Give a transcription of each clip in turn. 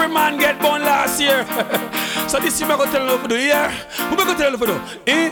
man get born last year. So this year I go tell you for do, yeah? Who me go tell you for do?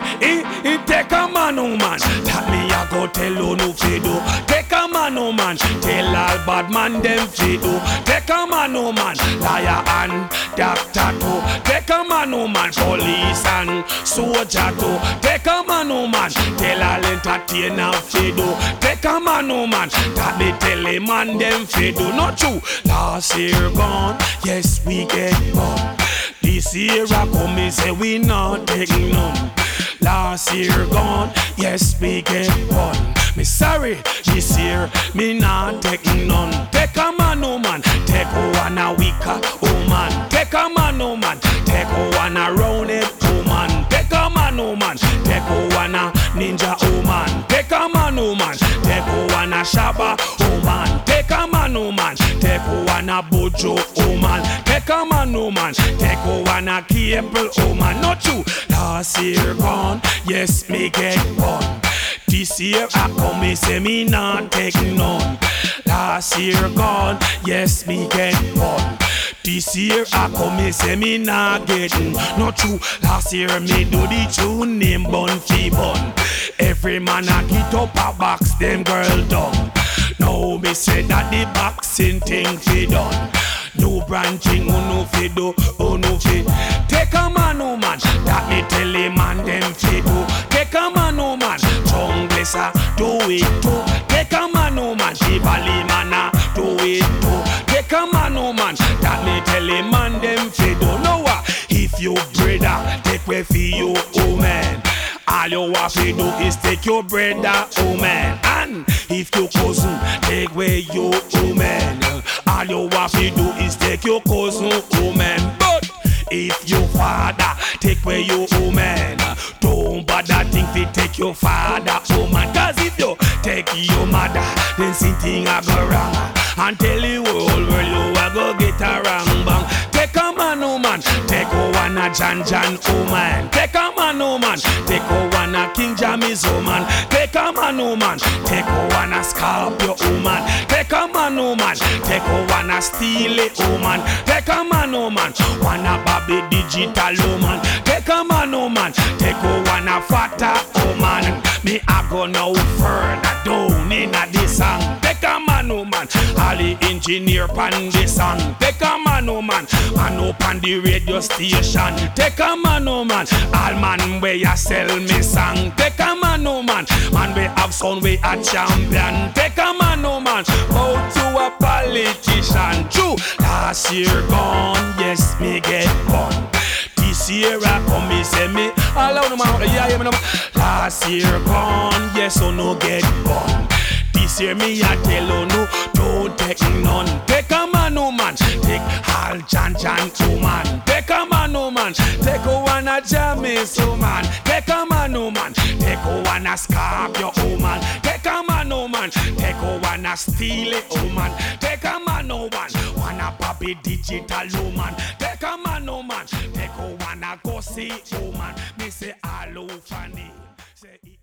Take a man, oh man. That me I go tell you no fi do. Take a man, oh man. Tell all bad man them fi do. Take a man, oh man. Liar and doctor too. Take a man, oh man. Police and soldier too. Take a man, oh man. Tell all entertainer fi do. Take a man, oh man. That me tell a man them fi do. Not true. Last year gone, yes we get born. This year I come me say we not take none. Last year gone, yes we get one. Me sorry, this year me not take none. Take a man, oh man, take one a weaker, oh man. Take a man, oh man, take one a rounded, oh man. Take a man, oh man, take one a ninja, oh man. Take a man, oh man, take one a shabba, oh man. Take a man, oh man, take one a bojo, oh man. Take a man, oh man, take one a cable, oh man. Not you. Last year gone, yes me get one. This year I come me say me not take none. Last year gone, yes me get one. This year I come me say me not getting. Not true. Last year me do the tune name Bun Fi Bun. Every man a get up a box them girl done. Now me say that the boxing thing fi done. No branching, oh no fi do, oh no fi. Take a man, oh man, that me tell a man them fi do. Take a man, oh man, Junglesa do it too. Take a man, oh man, Shibali mana do it too. Take a man, oh man, that me tell a man them fi do. No what? If you brother take way for you, oh man. All you have to do is take your brother, oh man. And if your cousin take away you, oh man. All you have to do is take your cousin, oh man. But if your father take away you, oh man, don't bother think to take your father, oh man. Cause if you take your mother, then something a go wrong. And tell the world where you a go get a wrong bang. Take a man, oh man, take one a Jan, oh man. Take a man, oh man, take one a King Jammy's, oh man. Take a man, oh man, take one a Scorpio, oh man. Take a man, oh man, take one a Steely, oh man. Take a man, oh man, one a Bobby Digital, oh man. Take a man, oh man, take one a Fata, oh man. Me a go now further down in a this song. Take a man, oh man, all the engineer pan this song. Take a man, oh man, man up on the radio station. Take a man, oh man, all man where you sell me song. Take a man, oh man, man we have sound we a champion. Take a man, oh man, out to a politician. True, last year gone, yes me get one. This year I come me say me all out my yeah, yeah, me no. Last year gone, yes or no get one. This year me I tell you no, don't take none. Take a man, oh man, take all Jan, oh man. Take a man, oh man, take one a Jammy's, oh man. Take a man, oh man, take one a Scorpio, oh man. Take a man, oh man, take one a Steely, oh man. Take a man, oh man, one a Bobby Digital, oh man. Take a man, oh man, take one a Gussie, oh man. Me say hello funny. Say